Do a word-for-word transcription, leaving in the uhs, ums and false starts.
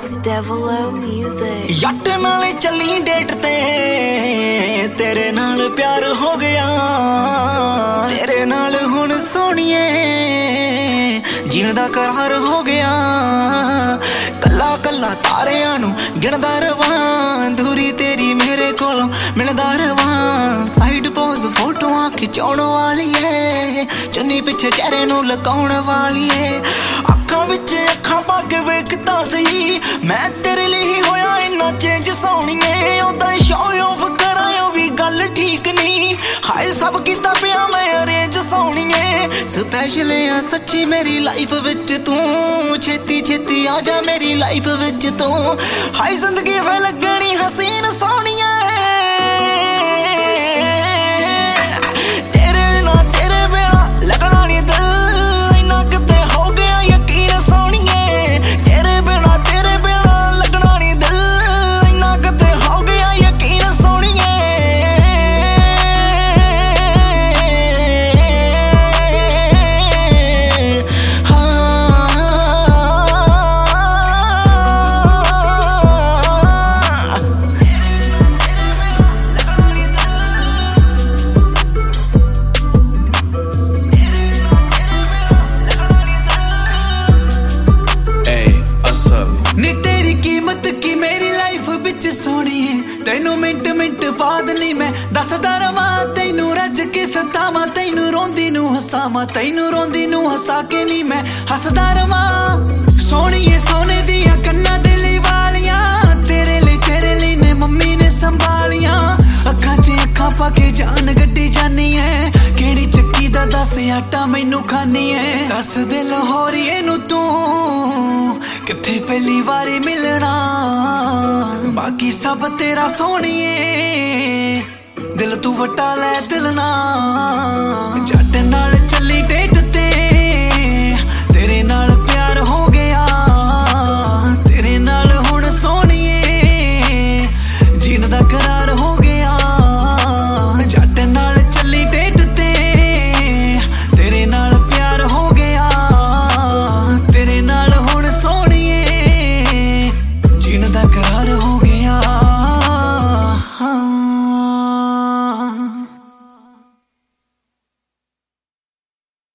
It's Devil O Music। ਯੱਟ ਨਾਲ ਚੱਲੀ date ਤੇ ਤੇਰੇ ਨਾਲ ਪਿਆਰ ਹੋ ਗਿਆ, ਤੇਰੇ ਨਾਲ ਹੁਣ ਸੋਹਣੀਏ ਜੀਣ ਦਾ ਕਰਾਰ ਹੋ ਗਿਆ। ਕੱਲਾ ਕੱਲਾ ਤਾਰਿਆਂ ਨੂੰ ਗਿਣਦਾ ਰਵਾਂ, ਦੂਰੀ ਤੇਰੀ ਮੇਰੇ ਕੋਲੋਂ ਮਿਲਦਾ ਰਵਾਂ। ਸਾਈਡ ਪੋਜ਼ ਫੋਟੋਆਂ ਖਿਚਾਉਣ ਵਾਲੀਏ, ਚੁੰਨੀ ਪਿੱਛੇ ਚਿਹਰੇ ਨੂੰ ਲਕਾਉਣ ਵਾਲੀਏ। ਅੱਖਾਂ ਵਿੱਚ ਅੱਖਾਂ ਪਾ ਕੇ ਵੇਖ ਤਾਂ ਸਹੀ, ਮੈਂ ਤੇਰੇ ਲਈ ਹੋਇਆ ਇੰਨਾ ਚੇਂਜ ਸੋਹਣੀਏ। ਉਹਦਾ ਸ਼ੋਅ ਆਫ ਕਰਾਂ ਵੀ ਗੱਲ ਠੀਕ ਨਹੀਂ, ਹਾਏ ਸਭ ਕੀਤਾ ਪਿਆ ਮੈਂ ਅਰੇਂਜ ਸੋਹਣੀਏ। ਸਪੈਸ਼ਲ ਆ ਸੱਚੀ ਮੇਰੀ ਲਾਈਫ ਵਿੱਚ ਤੂੰ, ਛੇਤੀ ਛੇਤੀ ਆ ਜਾ ਮੇਰੀ ਲਾਈਫ ਵਿੱਚ ਤੂੰ। ਹਾਏ ਜ਼ਿੰਦਗੀ ਵੇ ਲੱਗਣੀ ਹਸੀਨ ਸੋਹਣੀਏ, ਤੇਰੇ ਨਾਲ ਤੇਰੇ ਬਿਨਾ ਲੱਗਣਾ ਨੀ ਦਿਲ, ਇੰਨਾ ਕਿਤੇ ਹੋ ਗਿਆ ਯਕੀਨ ਸੋਹਣੀਏ। ਤੇਰੇ ਬਿਨਾ ਤੇਰੇ ਬਿਨਾ ਲੱਗਣਾ ਨੀ ਦਿਲ, ਇੰਨਾ ਕਿਤੇ ਹੋ ਗਿਆ ਯਕੀਨ ਸੋਹਣੀਏ। ਨੀ ਤੇਰੀ ਕੀਮਤ ਕੀ ਮੇਰੀ ਲਾਈਫ ਵਿੱਚ ਸੋਹਣੀਏ, ਤੈਨੂੰ ਮਿੰਟ ਮਿੰਟ ਬਾਅਦ ਨੀ ਮੈਂ ਦੱਸਦਾ ਰਵਾਂ। ਤੈਨੂੰ ਰੱਜ ਕੇ ਸਤਾਵਾਂ, ਤੈਨੂੰ ਰੋਂਦੀ ਨੂੰ ਹਸਾਵਾਂ, ਤੈਨੂੰ ਰੋਂਦੀ ਨੂੰ ਹਸਾ ਕੇ ਨੀ ਮੈਂ ਹੱਸਦਾ ਰਵਾਂ। ਸੋਹਣੀਏ ਸੋਨੇ ਦੀਆਂ ਕੰਨਾਂ ਦੇ ਲਈ ਵਾਲੀਆਂ, ਤੇਰੇ ਲਈ ਤੇਰੇ ਲਈ ਨੇ ਮੰਮੀ ਨੇ ਸੰਭਾਲੀਆਂ। ਅੱਖਾਂ 'ਚ ਅੱਖਾਂ ਪਾ ਕੇ ਜਾਨ ਗੱਡੀ ਜਾਨੀ ਐ, ਕਿਹੜੀ ਚੱਕੀ ਦਾ ਦੱਸ ਆਟਾ ਮੈਨੂੰ ਖਾਨੀ ਐ। ਦੱਸ ਦੇ ਲਾਹੌਰੀਏ ਨੂੰ ਤੂੰ ਕਿੱਥੇ ਪਹਿਲੀ ਵਾਰੀ ਮਿਲਣਾ, ਬਾਕੀ ਸਭ ਤੇਰਾ ਸੋਹਣੀਏ। ਦਿਲ ਤੂੰ ਵਟਾ ਲੈ ਦਿਲ ਨਾ, ਜੱਟ ਨਾਲ